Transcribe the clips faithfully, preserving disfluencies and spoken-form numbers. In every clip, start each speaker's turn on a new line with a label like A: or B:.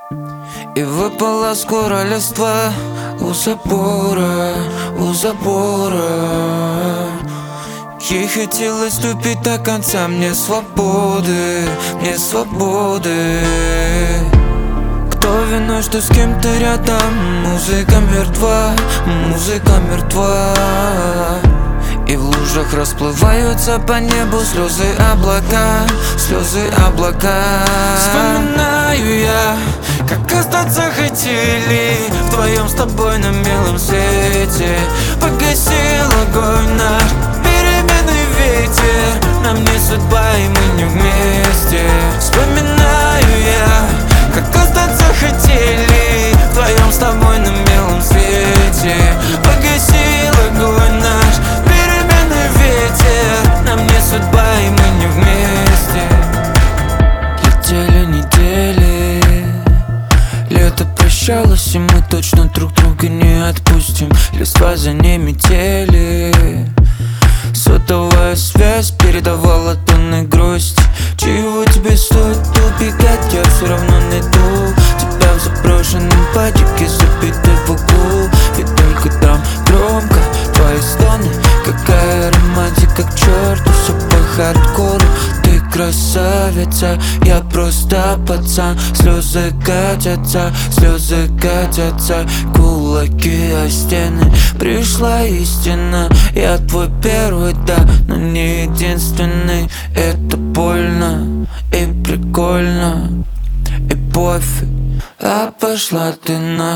A: И выпала скоро листва у забора, у забора. Ей хотелось ступить до конца, мне свободы, мне свободы. Кто виной, что с кем-то рядом? Музыка мертва, музыка мертва. И в лужах расплываются по небу слезы облака, слезы облака. Вспоминаю я, как остаться хотели вдвоем с тобой на белом свете. Погасил огонь наш переменный ветер, нам не судьба и мы не вместе. Вспоминаю я, как остаться хотели вдвоем с тобой на белом свете. Погасил огонь наш переменный ветер, нам не судьба и мы не вместе. Летели недели, лето прощалось, и мы точно друг друга не отпустим. Листва за ней метели, сотовая связь передавала тонны грусти. Чего тебе стоит убегать, я все равно найду тебя в заброшенном падике, забитой в углу. Ведь только там громко твои стоны, какая романтика, к черту, все по хардкору. Ты красавица, я просто пацан. Слезы катятся, слезы катятся, кулаки о стены. Пришла истина, я твой первый, да, но не единственный. Это больно и прикольно, и пофиг, а пошла ты на.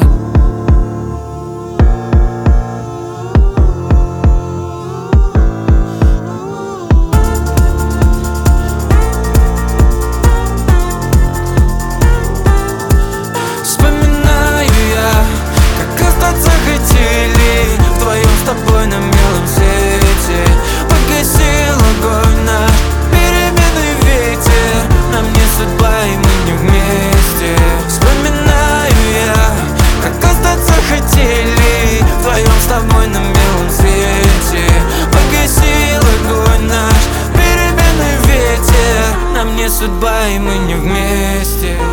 A: Хотели вдвоем с тобой на белом свете. Погасил огонь наш переменный ветер, нам не судьба и мы не вместе. Вспоминаю я, как остаться хотели вдвоем с тобой на белом свете. Погасил огонь наш переменный ветер, нам не судьба и мы не вместе.